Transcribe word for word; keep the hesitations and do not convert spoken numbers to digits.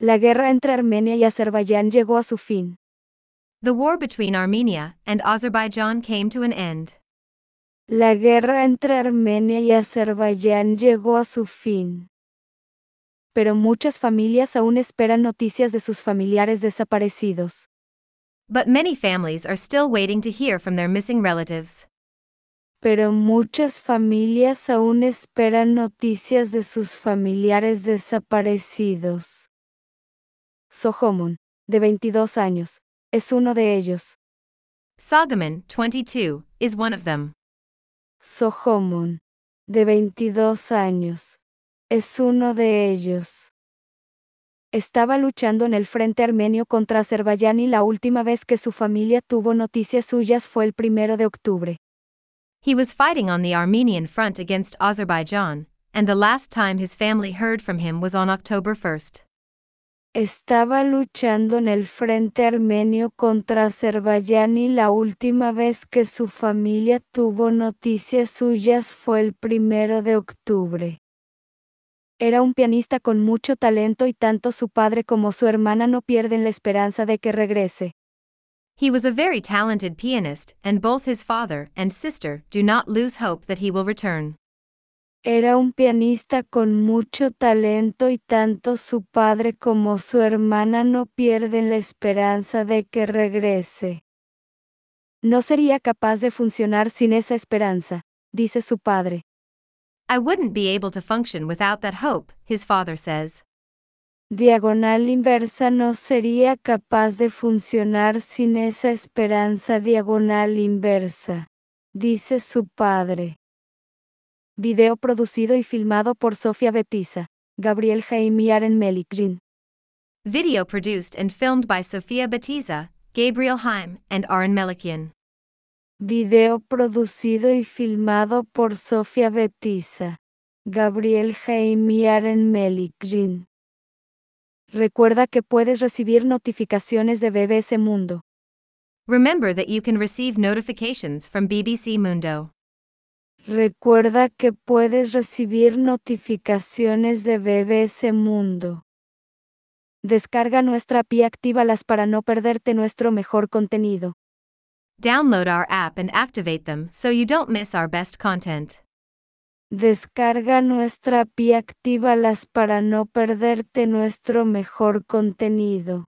La guerra entre Armenia y Azerbaiyán llegó a su fin. The war between Armenia and Azerbaijan came to an end. La guerra entre Armenia y Azerbaiyán llegó a su fin. Pero muchas familias aún esperan noticias de sus familiares desaparecidos. But many families are still waiting to hear from their missing relatives. Pero muchas familias aún esperan noticias de sus familiares desaparecidos. Sohomon, de veintidós años, es uno de ellos. Sagaman, twenty-two, is one of them. Sohomon, de veintidós años, es uno de ellos. Estaba luchando en el frente armenio contra Azerbaiyán y la última vez que su familia tuvo noticias suyas fue el primero de octubre. He was fighting on the Armenian front against Azerbaijan, and the last time his family heard from him was on October first. Estaba luchando en el frente armenio contra Azerbaiyán y la última vez que su familia tuvo noticias suyas fue el primero de octubre. Era un pianista con mucho talento y tanto su padre como su hermana no pierden la esperanza de que regrese. He was a very talented pianist, and both his father and sister do not lose hope that he will return. Era un pianista con mucho talento y tanto su padre como su hermana no pierden la esperanza de que regrese. No sería capaz de funcionar sin esa esperanza, dice su padre. I wouldn't be able to function without that hope, his father says. Diagonal inversa no sería capaz de funcionar sin esa esperanza diagonal inversa, dice su padre. Video producido y filmado por Sofía Betiza, Gabriel Jaime y Aren Melikrin. Video produced and filmed by Sofia Batiza, Gabriel Haim, and Aaron Melikian. Video producido y filmado por Sofía Betiza, Gabriel Jaime y Aren Melikrin. Recuerda que puedes recibir notificaciones de B B C Mundo. Remember that you can receive notifications from B B C Mundo. Recuerda que puedes recibir notificaciones de B B C Mundo. Descarga nuestra app y actívalas para no perderte nuestro mejor contenido. Download our app and activate them so you don't miss our best content. Descarga nuestra app y actívalas para no perderte nuestro mejor contenido.